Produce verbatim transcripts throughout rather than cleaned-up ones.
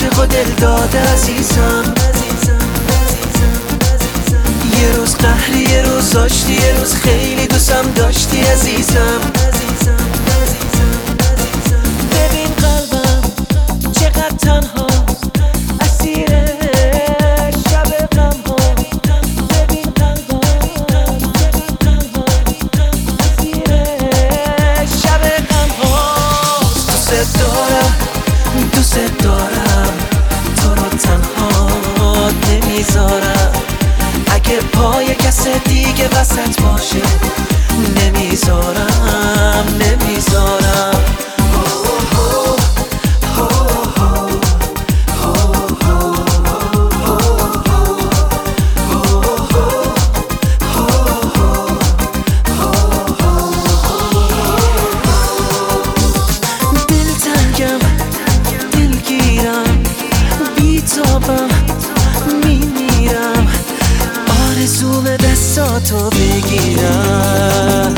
عاشق و دل داده عزیزم. یه روز قهری یه روز آشتی، یه روز خیلی دوستم داشتی عزیزم. ببین قلبم چقدر تنهاست، اسیر شب غم ها. ببین قلبم چقدر تنهاست، اسیر شب غم هاست. دوست دارم دوست دارم تو رو تنها نمیذارم. اگه پای کس دیگه وسط باشه نمیذارم نمیذارم. دلتنگم دلگیرم بیتابم میمیرم، آرزوم دستاتو بگیرم.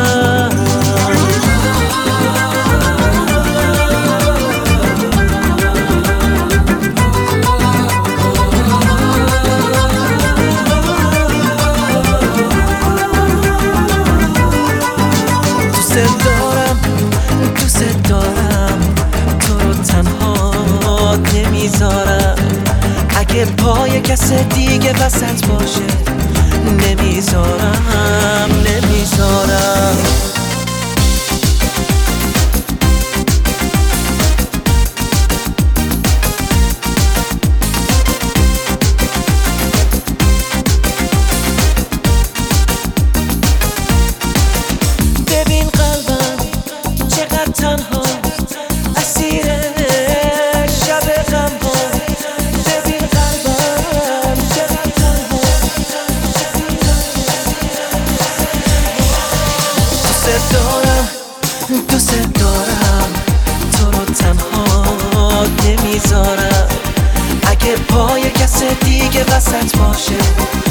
دوست دارم دوست دارم تو رو تنها نمیذارم. اگه پای کس دیگه وسط باشه نمیذارم نمیذارم. ببین قلبم چقدر تنهاست، اسیر شب غم ها. ببین قلبم چقدر تنهاست، دوست دارم دوست دارم تو رو تنها نمیذارم. اگه پای کس دیگه وسط باشه